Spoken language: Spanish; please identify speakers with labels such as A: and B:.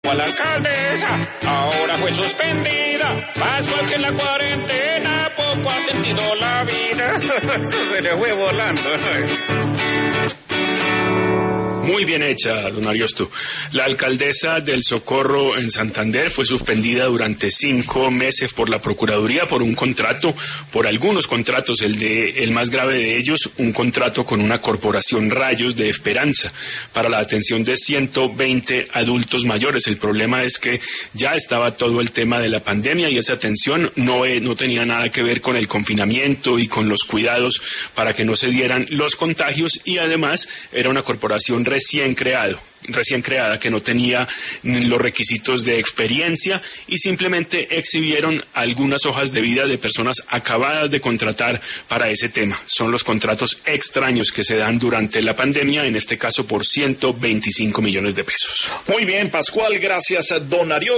A: La alcaldesa ahora fue suspendida, más que en la cuarentena poco ha sentido la vida. Eso se le fue volando.
B: Muy bien hecha, don Ariosto. La alcaldesa del Socorro en Santander fue suspendida durante 5 meses por la Procuraduría por un contrato, por algunos contratos, el más grave de ellos, un contrato con una corporación Rayos de Esperanza para la atención de 120 adultos mayores. El problema es que ya estaba todo el tema de la pandemia y esa atención no tenía nada que ver con el confinamiento y con los cuidados para que no se dieran los contagios, y además era una corporación recién creada que no tenía los requisitos de experiencia y simplemente exhibieron algunas hojas de vida de personas acabadas de contratar para ese tema. Son los contratos extraños que se dan durante la pandemia, en este caso por 125 millones de pesos.
C: Muy bien, Pascual, gracias, don Ariosto.